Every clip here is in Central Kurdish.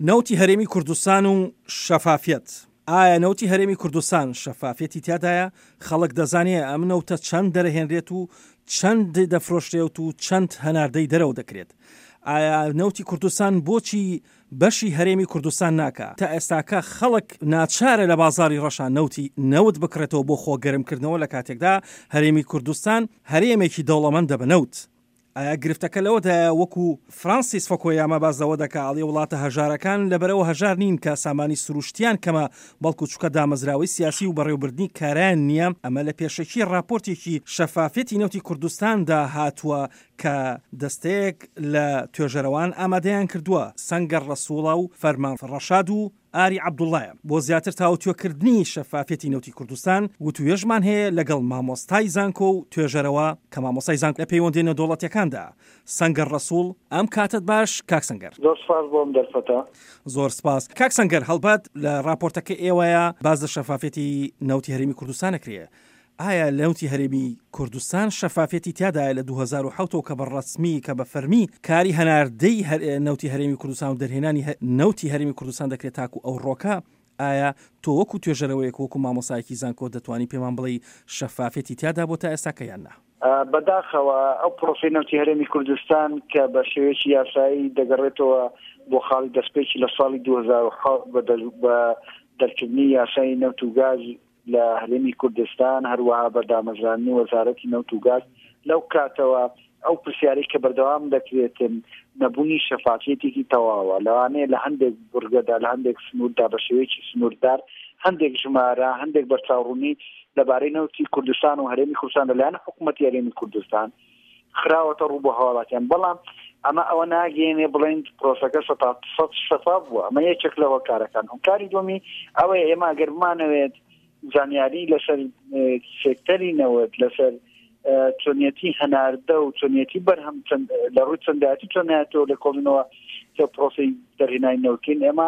نەوتی هەرێمی کوردستان و شەفافیەت. ئایا نەوتی هەرێمی کوردستان شەفافیەتی تیادایە؟ خەڵک دەزانێت ئەم نەوتە چەند دەرەهێنرێت و چەند دەفرۆشرێت و چەند هەناردەی دەرەوە دەکرێت. ئایا نەوتی کوردستان بۆچی بەشی هەرێمی کوردستان ناکە؟ تا ئێستاکە خەڵک ناچارە لە بازاری ڕەشان نەوت بکرێتەوە بۆ خۆگەرمکردنەوە لە کاتێکدا هەرێمی کوردستان هەرێمێکی دەوڵەمەندە بەنەوت. ئایا گرفتەکە لەوەدا وەکو فرانسیس فۆکۆیاما بازەوە دەکاڵی وڵاتە هەژارەکان لەبەرەوە هەژار نین کە سامانی سروشتیان کەمە بەڵکو چووکە دامەزراوی سیاسی و بەڕێوەبردنی کاران نییە. ئەمە لە پێشەکی راپۆرتێکی شەفافیەتی نەوتی کوردستاندا هاتووە کە دەستەیەک لە توێژەرەوان ئامادەیان کردووە، سەنگەر ڕەسوڵە و فەرمان ڕەشاد و ئاری عەبدوڵڵایە. بۆ زیاتر تاوتوێکردنی شەفافیەتی نەوتی کوردستان وتوێژمان هەیە لەگەڵ مامۆستای زانکۆ و توێژەرەوە کە مامۆستای زانکۆ لە پەیوەندی نێودەوڵەتیەکاندا. سەنگەر ڕەسوڵ، ئەم کاتت باش کاک سەنگەر. زۆر سپاس بۆم دەرفەتە. زۆر سپاس. کاک سەنگەر، هەڵبەت لە راپۆرتەکە ئێوەیە باز لە شەفافیەتی نەوتی هەرێمی کوردستان ئەکرێ. ئایا لەوتی هەرێمی کوردستان شەفافیەتی تیادایە لە 2007 کە بەڕەسمی کە بە فەرمی کاری هەناردەی نەوتی هەرێمی کوردستان و دەرهێنانی نەوتی هەرێمی کوردستان دەکرێت تاکو ئەو ڕۆکە؟ ئایا تۆ وەکو توێژەرەوەیەک وەکو مامۆسایەکی زانکۆ دەتوانی پێمان بڵێ شەفافیەتی تیادا بۆ تا ئێستا کە یان نا؟ بەداخەوە ئەو پرۆسی نەوتی هەرێمی کوردستان کە بە شێوەیەکی یاسایی دەگەڕێتەوە بۆ خاڵی دەستپێکی لە ساڵی 2007 بە دەرکردنی یاسایی نەوت و گاز لە هەرێمی کوردستان هەروەها بەردامەزرانی وەزارەتی نەوت و گاز لەو کاتەوە ئەو پرسیارەی کە بەردەوام دەکرێتن نەبوونی شەفافیەتێکی تەواوە لەوانەیە لە هەندێک بورگەدا لە هەندێک سنووردا بە شێوەیەکی سنووردار هەندێک ژمارە هەندێک بەرچاوڕوونی لەبارەی نەوتی کوردستان و هەرێمی کوردستان لەلایەن حکوومەتی هەرێمی کوردستان خراوەتە ڕوو بۆ هەواڵاتیان. بەڵام ئەمە ئەوە ناگەێنێ بڵێن پرۆسەکە 100% شەفاف بووە. ئەمە یەکێک لە هۆکارەکان. کاری دومی ئەوەیە ئێمە ئەگەر بمانەوێت زانیاری لەسەر سێکتەری نەوت لەسەر چۆنیەتی هەناردە و چۆنیەتی بەرهەم لە ڕووی چەندایەتی چۆنایەتەوە لە کۆڵینەوە کە پرۆسی دەرهێنانی نەوتین ئێمە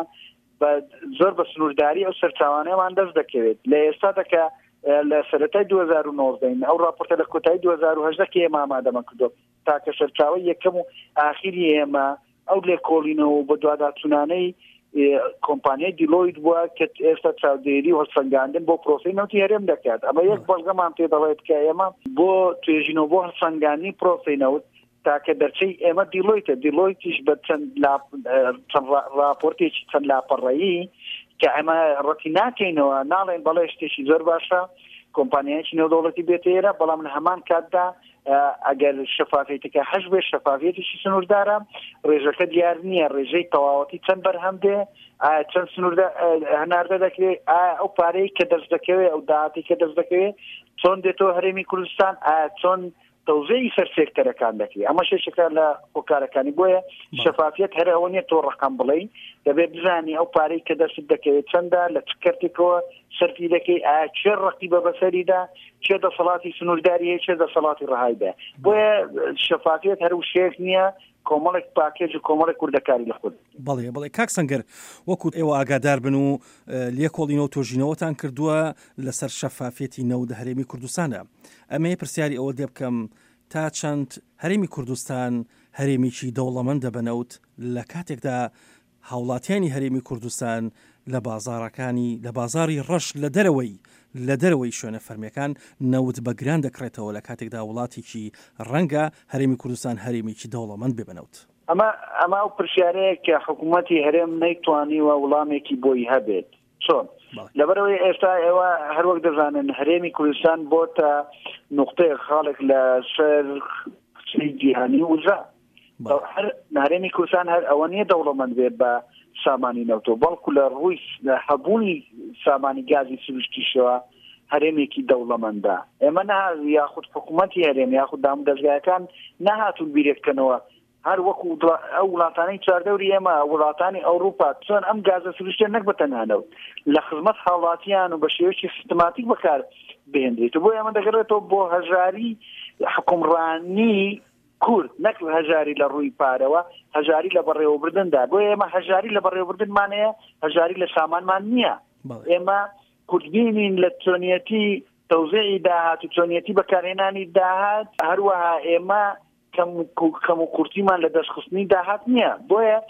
زۆر بە سنوورداری ئەو سەرچاوانەیەمان دەست دەکەوێت. لە ئێستا دەکە لە سەرەتای 2019 ئەو راپۆرتە لە کۆتایی 2018 کە ئێمە ئامادەمان کردو تاکە سەرچاوی یەکەم و ئاخری ئێمە ئەو لێ کۆڵینەوە بە دواداچوونانەی کۆمپانیای دیلۆید بووە کە ئێستا چاودێری و هەڵسەنگاندن بۆ پرۆسی نەوتی هەرێم دەکات. ئەمە یەک بەڵگەمان پێ دەڵێت کە ئێمە بۆ توێژینەوە بۆ هەڵسەنگانی پرۆسی نەوت تاکە دەرچەی ئێمە دیلۆیتیش بە چەند راپۆرتێکی چەند لاپەڕەیی کە ئەمە ڕەتی ناکەینەوە ناڵێن بەڵێ شتێکی زۆر باشە کۆمپانیایکی نێودەوڵەتی بێتێرە، بەڵام لە هەمان کاتدا ئەگەر شەفافیەتەکە هەش بێ شەفافیەتیشی سنووردارە ڕێژەکە دیار نییە ڕێژەی تەواوەتی چەند بەرهەم دێ چەند سنووردە هەناردە دەکرێت ئەو پارەی کە دەست دەکەوێت ئەو داهاتی کە دەست دەکەوێت چۆن دێتەوە هەرێمی کوردستان چۆن تەوزەی سەر سێکتەرەکان دەکرێت. ئەمە شێشەکە لە هۆکارەکانی بۆیە شەفافیەت هەر ئەوە نیە تۆ ڕقم بڵێین دەبێت بزانی ئەو پارەی کە دەست دەکەوێت چەندە لە چ کەرتێکەوە سەرفی دەکەی چێ ڕقیبە بەسەریدا چێ دەسەڵاتی سنوورداری هەیە چێ دەسەڵاتی ڕەهایدا. بۆیە شەفافیەت هەر وشەیەک نییە کۆمەڵێک پاکێج و کۆمەڵێک کوردەکاری لە خۆت. بەڵێ کاک سەنگەر، وەکو ئێوە ئاگادار بن و لێکۆڵینەوە تۆژینەوەتان کردووە لەسەر شەفافیەتی نەوت هەرێمی کوردستانە. ئەمە پرسیاری ئەوە دێ بکەم تا چەند هەرێمی کوردستان هەرێمیکی دەوڵەمەندە بەنەوت لە کاتێکدا هاوڵاتیانی هەرێمی کوردستان لە بازارەکانی لە بازاری ڕەش لە دەرەوەی شوێنە فەرمیەکان نەوت بەگران دەکرێتەوە لە کاتێکدا وڵاتێکی ڕەنگە هەرێمی کوردستان هەرێمیکی دەوڵەمەند بێ بەنەوت. ئەمە ئەو پرسیارەیە کە حکوومەتی هەرێم نەیتوانیوە وەڵامێکی بۆی هەبێت. چۆن لەبەرەوەی ئێستا ئێوە هەروەک دەزانن هەرێمی کوردستان بۆتە نوقتەیە خاڵێک لە سەر جیهانی وزا هەرێمی کوردستان هەر ئەوە نیە دەوڵەمەند بێت بە سامانی نەوتۆ بەڵکو لە ڕووی هەبوونی سامانی گازی سروشتیشەوە هەرێمێکی دەوڵەمەندە. ئێمە یاخود حکوومەتی هەرێم یاخود دامودەزگایەکان نەهاتون بیرێککەنەوە هەر وەکو ئەو وڵاتانەی چواردەوری ئێمە وڵاتانی ئەوروپا چۆن ئەم گازە سروشتیان نەک بەتەنانەوت لە خزمەت هاوڵاتیان و بە شێوەیەکی سیستماتیک بەکار بهێنرێت. بۆ ئێمە دەگەڕێتەوە بۆ هەژاری حکومڕانی کورد نەک هەژاری لە ڕووی پارەوە هەژاری لە بەڕێوەبردندا. بۆ ئێمە هەژاری لە بەڕێوەبردنمانەیە هەژاری لە سامانمان نییە. ئێمە کوردبینین لە چۆنیەتی تەوزیعی داهات و چۆنیەتی بەکارهێنانی داهات هەروەها ئێمە کەم و کورتیمان لە دەستخستنی داهات نییە. بۆیە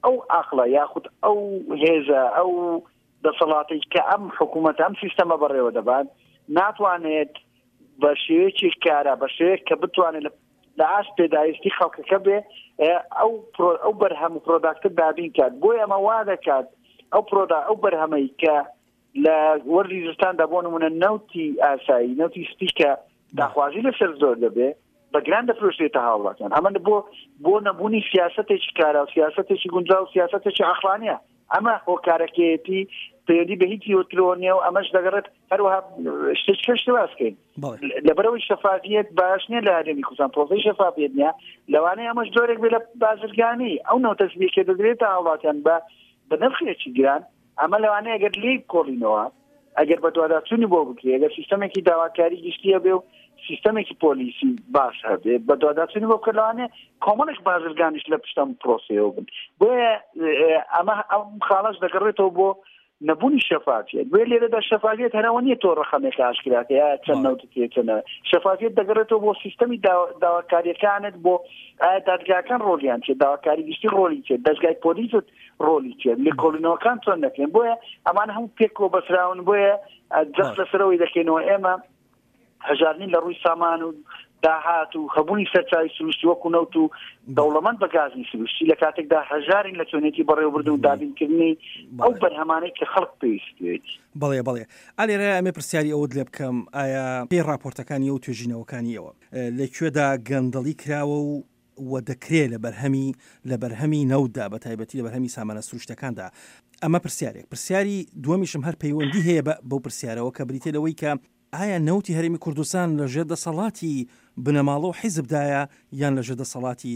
ئەو ئاخڵە یاخود ئەو هێزە ئەو دەسەڵاتی کە ئەم حکوومەت ئەم سیستەمە بەڕێوە دەبات ناتوانێت بە شێوەیەکی کارە بە شێوەیەک کە بتوانێت لە ئاش پێداویستی خەڵکەکە بێ ئەو بەرهەم و پرۆداکتە دابین کات بۆی ئەمە وا دەکات ئەو بەرهەمەی کە لە وەرزی زستان دەبۆ نمونە نەوتی ئاسایی نەوتی سپیکە داخوازی لەسەر زۆر دەبێ بەگران دەفرۆشێتە هاوڵاتیان ئەمە بۆ نەبوونی سیاسەتێکی کارا و سیاسەتێکی گونجاو و سیاسەتێکی عەقلانیە ئەمە هۆکارەکەیەتی پەیوەندی بە هیچ یۆترۆنیە و ئەمەش دەگەڕێت هەروەها شتێکی باسکەین لەبەرەوەی شەفافیت باش نییە لە هەرێمی کوردستان پرۆسەی شەفافیت نییە لەوانەیە ئەمەش جۆرێک بێ لە بازرگانی ئەو نەوتەسبیکێ دەدرێتە هاوڵاتیان بە نرخێکی گران ئەمە لەوانەیە ئەگەر لێی کۆڵینەوە ئەگەر بە دوواداچوونی بۆ بکرێ ئەگەر سیستەمێکی داواکاری گشتیە بێ و سیستەمێکی پۆلیسی باش هەبێ بە دوواداچوونی بۆ بکردوانێ کۆمەڵێک بازرگانیش لە پشتم پرۆسەیەوە بن بۆیە ئەمە ئەم خاڵەش دەگەڕێتەوە بۆ نەبوونی شەفافیت بۆیە لێرەدا شەفافیت هەرەوە نییە تۆ ڕەخەمێک ئاشکراکە چەند نەوتێتەنە شەفافیت دەگەڕێتەوە بۆ سیستەمی داواکاریەکانت بۆ ئایا دادگاکان ڕۆلیان چێت داواکاری گشتی ڕۆلی چێت دەستگای پۆلیست ڕۆلی چێت لە کۆڵینەوەکان چۆن دەکەن بۆیە ئەمان هەموو پێکەوە بەسراون بۆیە جەست لەسەرەوەی دەکەینەوە ئێمە هەژارنین لە ڕووی سامان و داهات و هەبوونی سەرچاوی سروشتی وەکو نەوت و دەوڵەمەند بە گازی سروشتی لە کاتێکدا هەژارین لە چۆنێتی بەڕێوەبردن و دابینکردنی ئەو بەرهەمانەی کە خەڵک پێویستێت. بەڵێ ئالێرە ئەمێ پرسیاری ئەوت لێ بکەم ئایا پێی راپۆرتەکانی و توێژینەوەکانیەوە لەکوێدا گەندەڵی کراوە و دەکرێت لە بەرهەمی نەوتدا بە تایبەتی لە بەرهەمی سامانە سروشتەکاندا ئەمە پرسیاری دووەمیشم هەر پەیوەندی هەیە بەو پرسیارەوە کە بریتێ لەوەی کە ئایا نەوتی هەرێمی کوردستان لەژێر دەسەڵاتی بنەماڵە و حیزبدایە یان لەژێر دەسەڵاتی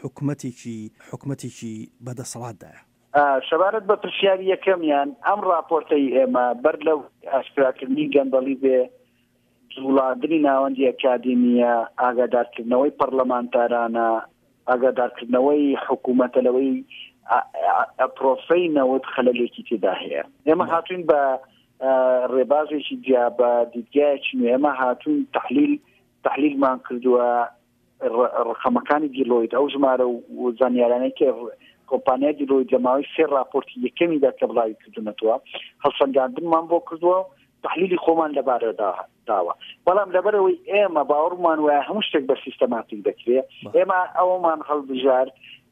حکومەتێکی بەدەسەڵاتدایە؟ سەبارەت بە پرسیاری یەکەمیان ئەم راپۆرتەی ئێمە بەر لەو ئاشکراکردنی گەندەڵی بێ جوڵاندنی ناوەندی ئەکادیمیە ئاگادارکردنەوەی پەرلەمانتارانە ئاگادارکردنەوەی حکوومەتە لەوەی پرۆسەی نەوت خەلەلێکی تێدا هەیە ئێمە هاتوین بە ڕێبازێکی جیا بە دیدگایەکی نوێ ئێمە هاتوون تحلیلمان کردووە ڕقەمەکانی دیلۆیت ئەو ژمارە و زانیارانەی کە کۆمپانیای دیلۆیت لە ماوەی 3 راپۆرتی یەکەمیدا کە بڵاوی کردوونەتەوە هەڵسەنگاندنمان بۆ کردووە و تحلیلی خۆمان لەبارە داوە بەڵام لەبەرەوەی ئێمە باوەڕمان وایە هەموو شتێک بە سیستەماتیک دەکرێت ئێمە ئەومان هەڵبژار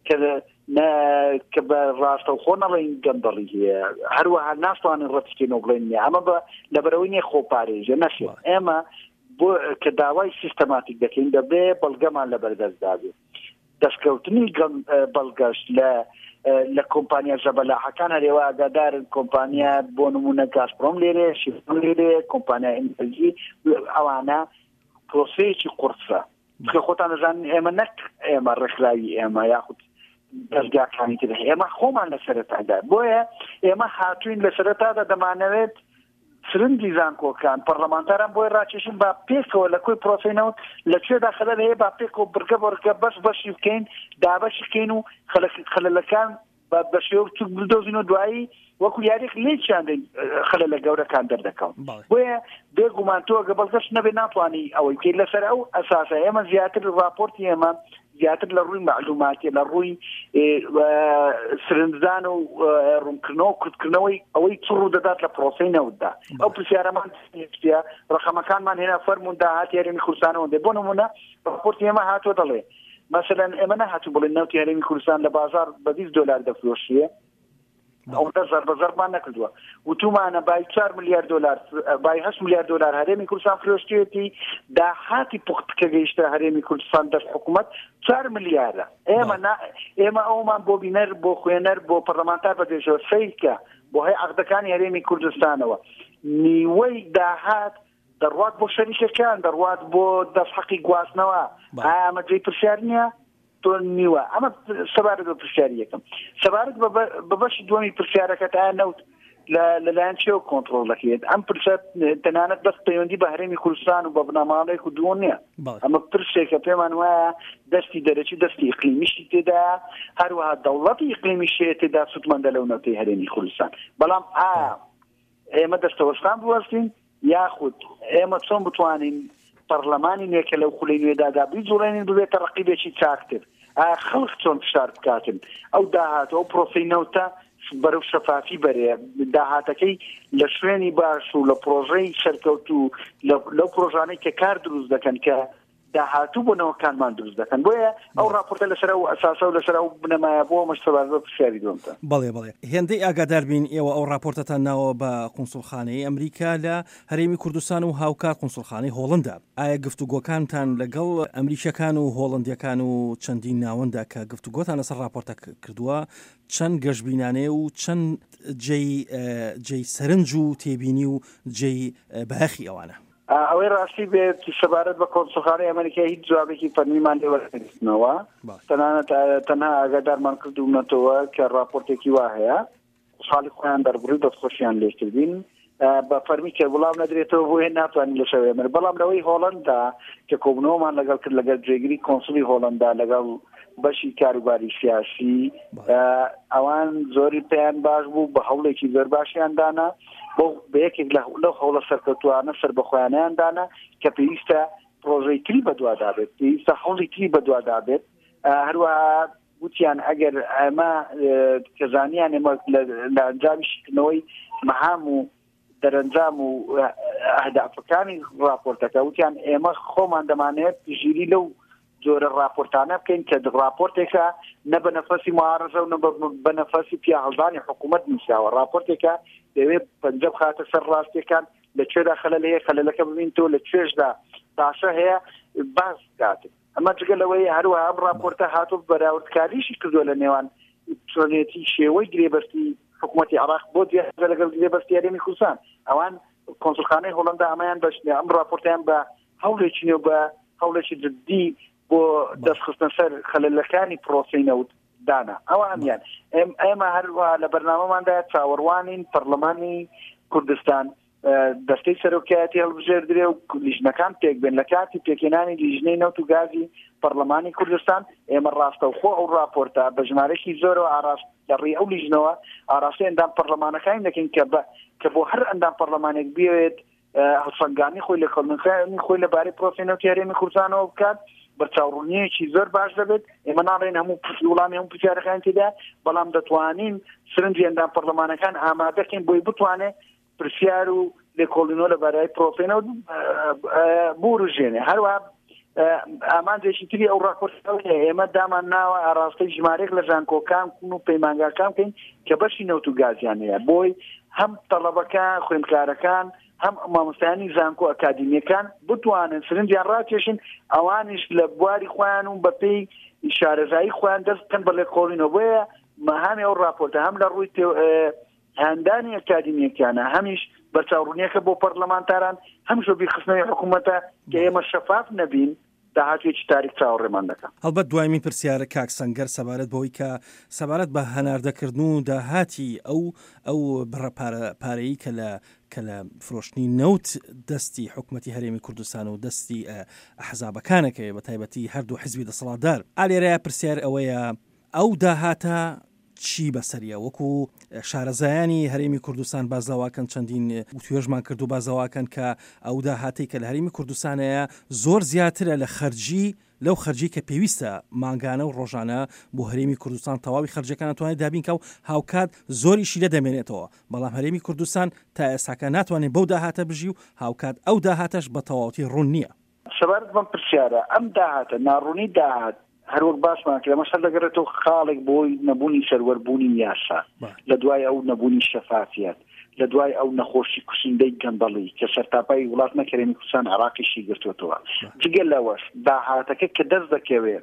کە بە ڕاستە و خۆ نەڵێن گەندەڵی هەیە هەروەها ناتوانن ڕەتیکەینەوە بڵێن نیە ئەمە لەبەرەوەی نییە خۆپارێژە نەشێت ئێمە بۆ کە داوای سیستەماتیک دەکەین دەبێ بەڵگەمان لەبەردەستدا بێت دەستکەوتنی بەڵگەشت لە کۆمپانیا زەبەلاحەکان هەرێوە ئاگادارن کۆمپانیا بۆ نمونە گازپرۆم لێرێ شیفۆن لێرێ کۆمپانیا ئەنرژی ئەوانە پرۆسەیەکی قورسە کە خۆتان دەزانن ئێمە نەک ئێمە ڕێکخراوی ئێمە یاخود دەستگاکانی تر ئێمە خۆمان لە سەرەتادا بۆیە ئێمە هاتوین لە سەرەتادا دەمانەوێت سرنجی زانکۆکان پەرلەمانتاران بۆی ڕاکێشن با پێکەوە لە کوی پرۆسەینەوە لەکوێدا خەلەل هەیە با پێکەوە بڕگە بەشی بکەین دابەشی بکەین و خەلەلەکان بە شێوە چوک بلدۆزینەوە دوایی وەکو یاریخ لێکیاندەین خەلەلە گەورەکان دەردەکەون بۆیە بێگومان تۆ گە بەڵگەشت نەبێ ناتوانی ئەوەی بکەیت لەسەر ئەو ئەساسە ئێمە زیاتر راپۆرتی ئێمە زیاتر لە ڕووی معلوماتی لە ڕووی سرنجدان و ڕوونکردنەوە کورتکردنەوەی ئەوەی چ ڕوو دەدات لە پرۆسەی نەوتدا ئەو پرسیارەمان ڕقەمەکانمان هێنا فەرموون داهاتی هەرێمی کوردستانەوە دێ بۆ نمونە راپۆرتی ئێمە هاتووە دەڵێ مثلا ئێمە نەهاتوو بڵێن نەوتی هەرێمی کوردستان لە بازار بە $20 دەفرۆشیە ئەوەندە زەربەزەرمان نەکردووە وتومانە بای $4 ملیار بای $8 ملیار هەرێمی کوردستان فرۆشتێتی داهاتی پوختکە گەیشتە هەرێمی کوردستان دەست حکوومەت 4 ملیارە ئێمە ئەومان بۆ بینەر بۆ خوێنەر بۆ پەرلەمانتار بەدێژەوە سەیکە بۆ هەیە عەقدەکانی هەرێمی کوردستانەوە نیوەی داهات دەڕوات بۆ شەریکەکان دەڕوات بۆ دەستحەقی گواستنەوە ئەمە جێی پرسیار نییە تۆ نیوە ئەمە سەبارەت بە پرسیاری یەکەم سەبارەت بە بەشی دووەمی پرسیارەکە تا نەوت لەلایەن چێوە کۆنتڕۆڵ دەکرێت ئەم پرسیار تەنانەت بەس پەیوەندی بە هەرێمی کوردستان و بە بنەماڵەیەک و دووە نییە ئەمە پرسێکە پێمان وایە دەستی دەرەکی دەستی ئیقلیمیشی تێدا هەروەها دەوڵەتی ئیقلیمیشی تێدا سوودمەندە لەو نەوتەی هەرێمی کوردستان بەڵام ئێمە دەستەوەستان بوەستین یاخود ئێمە چۆن بتوانین پەرلەمانی نوێکە لەو خولەی نوێدادا بیجوڵێنین ببێتە ڕەقیبێکی چاکتر خەڵک چۆن فشار بکاتن ئەو داهات ئەو پرۆسەینەوتە بەرەو شەفافی بەرێ داهاتەکەی لە شوێنی باش و لە پرۆژەی سەرکەوت و لەو پرۆژانەی کە کار دروست دەکەن کە داهاتوو بۆنەوەکانمان دروست دەکەن بۆیە ئەو راپۆرتە لەسەر و ئەساسە و لەسەر و بنەمایە بۆ مەشتەبار بە پرسیاری دومتە. بەڵێ هێندەی ئاگادار بین ئێوە ئەو راپۆرتتان ناوە بە قونسڵخانەی ئەمریکا لە هەرێمی کوردستان و هاوکات قونسڵخانەی هۆڵندا. ئایا گفتوگۆکانتان لەگەڵ ئەمریکیەکان و هۆڵندیەکان و چەندین ناوەندا کە گفتوگۆتان لەسەر راپۆرتە کردووە چەند گەشتبینانەیە و چەند جێی سەرنج و تێبینی و جێی بەهەخی ئەوانە؟ ئەوەی ڕاستی بێت سەبارەت بە کۆنسڵخانەی ئەمریکا هیچ جوابێکی فەرمیمان لێوەرگرتنەوە تەنها ئاگادارمان کردوونەتەوە کە راپۆرتێکی وا هەیە خاڵی خۆیان دەربڕی دەستخۆشیان لێکردین بە فەرمی کە وڵام نەدرێتەوە بۆ هێ ناتوانین لە شەوێ من بەڵام لەوەی هۆڵندا کە کۆبنەوەمان لەگەڵ کرد لەگەڵ جێگیری کۆنسڵی هۆڵندا لەگەڵ بەشی کاروباری سیاسی ئەوان زۆری پێیان باش بوو بە هەوڵێکی زۆر باشیان دانا بۆ بەیەکێک لەو هەوڵە سەرکەوتوانە سەر بەخۆیانیان دانا کە پێویستە پرۆژەی تری بەدووادا بێت پێویستە هەوڵی تری بەدووادا بێت هەروەها گوتیان ئەگەر ئەمە کەزانیان ئێمە لە ئەنجامی شکردنەوەی مەهام و دەرەنجام و ئەهدافەکانی راپۆرتەکە وتیان ئێمە خۆمان دەمانێت پشگیری لەو جۆرە راپۆرتانە بکەین کە راپۆرتێکە نە بە نەفەسی معارضە و نە بە نەفەسی پیاهەڵدانی حکوومەت نووسراوە راپۆرتێکە دەوێت پەنجە بخاتە سەر ڕاستیەکان لەکوێدا خەلەل هەیە خەلەلەکە ببینتەوە لە کوێشدا تاشە هەیە باس بکاتن ئەمە جگەلەوەی هەروەها ئەم راپۆرتە هاتوو بەراوردکاریشی کردووە لە نێوان چۆنێتی شێوەی گرێبەستی حکوومەتی عێراق بۆ دیارە لەگەڵ گرێبەستی هەرێمی کوردستان ئەوان کۆنسڵخانەی هۆڵندا ئەمەیان بەشنێ ئەم راپۆرتیان بە هەوڵێکی نێو بە هەوڵێکی جدی بۆ دەستخستنە سەر خەلەلەکانی پرۆسەی نەوت دانا ئەوانیان ئێمە هەروە لە بەرنامەماندا چاوەڕوانین پەرلەمانی کوردستان دەستەی سەرۆکایەتی هەڵبژێردرێ و لیژنەکان پێک بێن لە کاتی پێکێنانی لیژنەی نەوت و گازی پەرلەمانی کوردستان ئێمە ڕاستەوخۆ ئەو راپۆرتە بە ژمارەی زۆرەوە ئاراست لەڕێی ئەو لیژنەوە ئاراستی ئەندام پەرلەمانەکانی دەکەین کە بۆ هەر ئەندام پەرلەمانێک بێت هەڵسەنگانی خۆی لە کەڵمنخانی خۆی لەبارەی پرۆسەی نەوتی هەرێمی کوردستانەوە بکات بەرچاوڕوونیەکی زۆر باش دەبێت ئێمە ناڕێن هەموو وڵامی هەموو پرسیارەکان تێدا بەڵام دەتوانین سرنجی ئەندام پەرلەمانەکان ئامادەکەین بۆی بتوانێت پرسیار و لێکۆڵینەوە لەبارەی پرۆسەینەوە بوروژێنێ هەروە ئامانجێکی تری ئەو راپۆرتەوە ئێمە دامان ناوە ئاراستەی ژمارەیەک لە ژانکۆکان و پەیمانگاکان بکەین کە بەشی نەوت و گازیان هەیە بۆی هەم تەڵەبەکان خوێندکارەکان هەم مامۆستایانی زانکۆ ئەکادیمیەکان بتوانن سرنجیان ڕاکێشن ئەوانیش لە بواری خۆیان و بەپێی شارەزایی خۆیان دەست بکەن بە لێکۆڵینەوە بۆیە مەهامی ئەو راپۆرتە هەم لە ڕووی هەندانی ئەکادیمیەکانە هەمیش بەرچاوڕوونیەکە بۆ پەرلەمانتاران هەمشۆ بیرخستنەوەی حکوومەتە کە ئێمە شەفاف نەبین داهاتوێکی تاریک چاوەڕێمان دەکەن. هەڵبەت دوایمین پرسیارە کاک سەنگەر سەبارەت بەوەی کە سەبارەت بە هەناردەکردن و داهاتی ئەو پارەیی کە لە فرۆشتنی نەوت دەستی حکوومەتی هەرێمی کوردستان و دەستی ئەحزابەکانەکەی بە تایبەتی هەردوو حیزبی دەسەڵاتدار ئالێرەیە پرسیار ئەوەیە ئەو داهاتە چی بەسەریە وەکو شارەزایانی هەرێمی کوردستان بازەواکەن چەندین توێژمان کرد و بازەواکەن کە ئەو داهاتی کە لە هەرێمی کوردستانەیە زۆر زیاترە لە خەرجی لەو خەرجی کە پێویستە مانگانە و ڕۆژانە بۆ هەرێمی کوردستان تەواوی خەرجەکان توانێت دابینکە و هاوکات زۆریشی لە دەمێنێتەوە بەڵام هەرێمی کوردستان تا ئێستاکە ناتوانێت بەو داهاتە بژی و هاوکات ئەو داهاتەش بە تەواوەتی ڕوون نییە. سەبارەت بەم پرسیارە ئەم داهاتە ناڕوونی داهات هەروەک باسمان کرد مەسەر دەگەڕێتەوە خاڵێک بۆی نەبوونی سەروەربوونی یاسا لە دوای ئەو نەبوونی شەفافیت لە دوای ئەو نەخۆشی کوشندەی گەندەڵی کە سەرتاپای وڵاتمە هەرێمی کوردستان عێراقیشی گرتوێتەوە جگە لەوەش داهاتەکە کە دەست دەکەوێت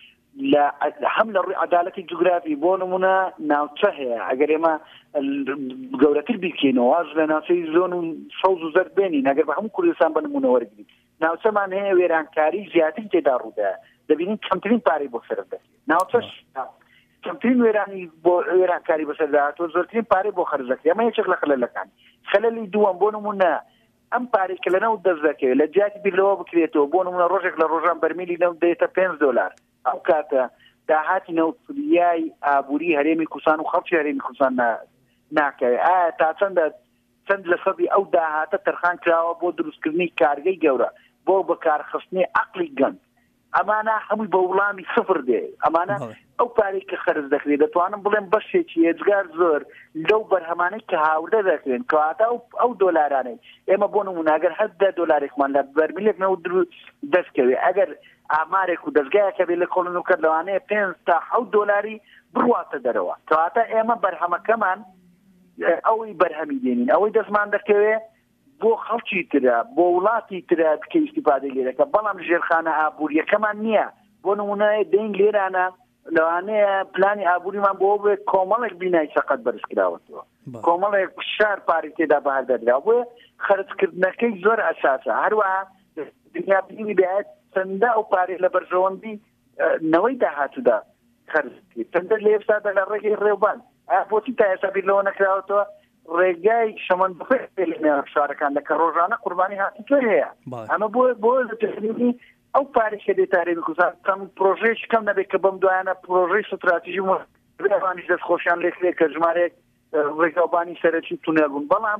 هەم لە ڕووی عەدالەتی جوگرافی بۆ نمونە ناوچە هەیە ئەگەر ئێمە گەورەتر بیکەینەوە واز لە ناوچەی زۆن و سەوز و زەرد بێنین ئەگەر بە هەموو کوردستان بە نمونە وەرگین ناوچەمان هەیە وێرانکاری زیاتر تێدا ڕوودایە دەبینین کەمترین پارەی بۆ سەر دەکەین ناوچەش کەمترین وێرانی بۆ وێرانکاری بەسەرداهاتوە زۆرترین پارەی بۆ خەرج دەکرێت ئەمە یەکێک لە خەلەلەکان خەلەلی دووەم بۆ نمونە ئەم پارەی کە لەنەوت دەست دەکەوێت لە جیاتی بیرلەوە بکرێتەوە بۆ نمونە ڕۆژێک لە ڕۆژان بەرمیلی نەوت دێتە $5 ئەو کاتە داهاتی نەوتفریای ئابووری هەرێمی کوردستان و خەڵکی هەرێمی کوردستان ناکەوێت ئایا تا چەند لە سەدی ئەو داهاتە تەرخان کراوە بۆ دروستکردنی کارگەی گەورە بۆ بەکارخستنی عەقڵی گەنج ئەمانە هەمووی بە وڵامی سفر دێ ئەمانە ئەو پارەی کە خەرج دەکرێت دەتوانم بڵێم بەشێکی هێزگار زۆر لەو بەرهەمانەی کە هاوردە دەکرێن کەواتە ئەو دۆلارانەی ئێمە بۆ نمونەگەر هەر 10 دۆلارێکمان لە بەرمیلێک دەستکەوێ ئەگەر ئامارێک و دەستگایەکە بێ لە کۆڵنوکە لەوانەیە 5 تا 7 دۆلاری بڕواتە دەرەوە کەواتە ئێمە بەرهەمەکەمان ئەوەی بەرهەمی دێنین ئەوەی دەستمان دەکەوێت بۆ خەڵکی ترە بۆ وڵاتی ترە کە ئیستیفادەی لێ دەکە بەڵام ژێرخانە ئابوووریەکەمان نییە بۆ نمونە دەین لێرانە لەوانەیە پلانی ئابووریمان بۆ بێ کۆمەڵێک بینای سەقەت بەرزکراوەتەوە کۆمەڵێک شار پارێک تێدا بەهار دەدرا بۆ خەرجکردنەکەی زۆر ئەساسە هەروەها دنیا بینی بێت چەندە ئەو پارێک لە بەرژەوەندی نەوەی داهاتوودا خەرج چەندە لە ئێستادا لە ڕێگەی ڕێوبان بۆچی تا ئێستا بیر لەوە نەکراوەتەوە ڕێگای شەمەند بخێ لە شارەکان لەکە ڕۆژانە قوربانی هاتووە هەیە ئەمە بۆ تەکنیکی ئەو پارێکە دێتارێ کوردستان کەم پرۆژەیەکی کەم نەبێت کە بەم دوایانە پرۆژەی ستراتیژی وانیش دەستخۆشیان لێکرێت کە ژمارەیەک ڕێگاوبانی سەرەکی تونێل بوون بەڵام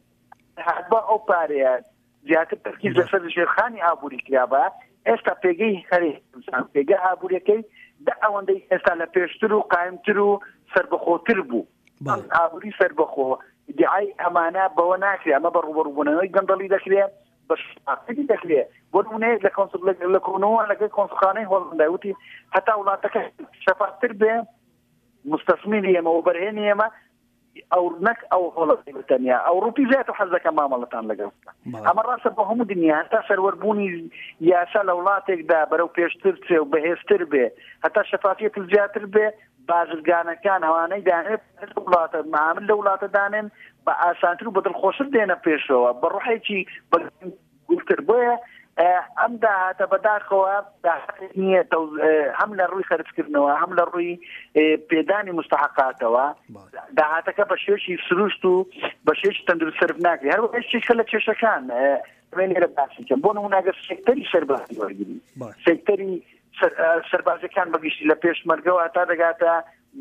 بە ئەو پارەیە زیاتر تەرکیز لەسەر ژێرخانی ئابووری کرابە ئێستا پێگەی هەرێ پێگە ئابووریەکەی ئەوەندەی ئێستا لە پێشتر و قایمتر و سەربەخۆتر بوو ئابووری سەربەخۆ دیعای ئەمانە بەوە ناکرێت ئەمە بە ڕوبەڕووبوونەوەی گەندەڵی دەکرێت بە شتی دەکرێت بۆ نمونەیە لە کۆنەوە لەگەڵ کۆنسڵخانەی هۆڵندای وتی هەتا وڵاتەکە شەفافتر بێ مستەسمیلی ئێمە و بەرهێنی ئێمە ئەو نەک ئەو هۆڵەتی بتەنیا ئەو ڕوپی زیات و حەز دەکەم مامەڵەتان لەگەڵ ئەمە ڕاستە بە هەموو دنیا هەتا سەروەربوونی یاسا لە وڵاتێکدا بەرەو پێشتر چێ و بەهێزتر بێ هەتا شەفافیەت زیاتر بێ بازرگانەکان ئەوانەی دانێت وڵاتە معامل لە وڵاتە دانێن بە ئاسانتر و بەدڵخۆشتر دێنە پێشەوە بە ڕوحێکی بەگوتر بۆیە ئەم داهاتە بەداخەوە نییە هەم لە ڕووی خەرجکردنەوە هەم لە ڕووی پێدانی مستحقاتەوە داهاتەکە بە شێوەیەکی سروشت و بە شێوەیەکی تەندروست سەرف ناکرێت هەروەها شتێکە لە کێشەکان لێرە باسیکەم بۆ نمونەگەر سێکتەری سەربازی وەرگری سێکتەری سەربازەکان بەگشتی لە پێشمەرگەوە تا دەگاتە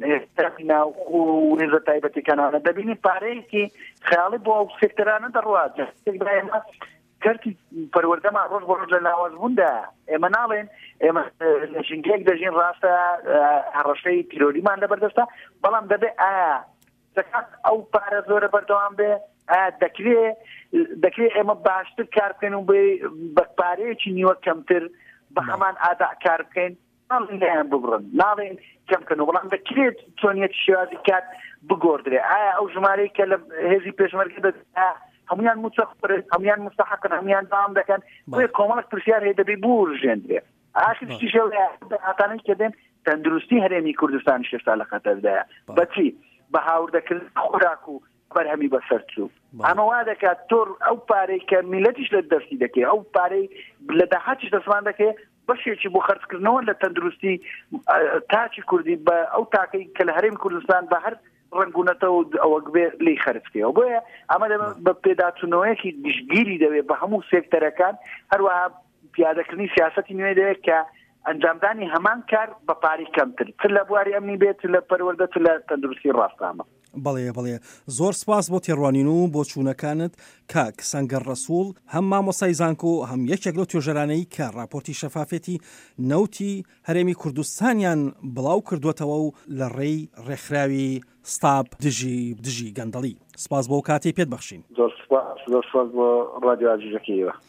ناو و هێزە تایبەتیکانانە دەبینی پارەیەکی خەیاڵی بۆ ئەو سێکتەرانە دەڕوات ئێمە کەرتی پەروەردەمان ڕۆژ بە ڕۆژ لە ناوازبووندا ئێمە ناڵێن ئێمە لە ژینگەیەک دەژین ڕاستە هەڕەشەی تیرۆریمان لەبەردەستە بەڵام دەبێت دەکات ئەو پارە زۆرە بەردەوام بێ دەکرێت ئێمە باشتر کار بکەین و بە پارەیەکی نیوە کەمتر بە هەمان ئادا کار بکەین ناڵێن ببڕن ناڵێن کەمکەن و بەڵام دەکرێت چۆنیەتی شێوازی کات بگۆڕدرێ ئایا ئەو ژمارەی کە لە هێزی پێشمەرگە دەدات هەمویان مستەخبر هەمویان مستحقن هەمویان دام دەکەن بۆیە کۆمەڵێک پرسیار هەیە دەبێ بورژێنرێ ئاشتیشی هاتانەی کە دێن تەندروستی هەرێمی کوردستان شێستا لە خەتەردایە بەچی بە هاوردەکردن خوراک و بەرهەمی بەسەر چوو ئەمە وا دەکات تۆر ئەو پارەی کە میلەتیش لە دەستی دەکەی ئەو پارەی لە داهاتیش دەسمان دەکەی بەشێکی بۆ خەرجکردنەوە لە تەندروستی تاچی کوردی بە ئەو تاکەی کە لە هەرێمی کوردستان بە هەر ڕنگونەتەوە ئەوە گوێ لی خەرجکەوە بۆیە ئەمە بە پێداچوونەوەیەکی گشتگیری دەوێت بە هەموو سێکتەرەکان هەروەها پیادەکردنی سیاسەتی نوێ دەوێت کە ئەنجامدانی هەمان کار بە پارەی کەمتر تر لە بواری ئەمنی بێت لە پەروەردە لە تەندروستی ڕاستامە بەڵێ زۆر سپاس بۆ تێڕوانین و بۆ چوونەکانت کاک سەنگەر ڕەسوول هەم مامۆستای زانکۆ هەم یەکێک لەو توێژەرانەی کە راپۆرتی شەفافێتی نەوتی هەرێمی کوردستانیان بڵاو کردوێتەوە و لە ڕێی ڕێکخراوی ستاپ دژی گەندەڵی سپاس بۆ کاتی پێت بەخشین زۆر سپاس بۆ ڕادیۆ ئاژیرەکەیەوە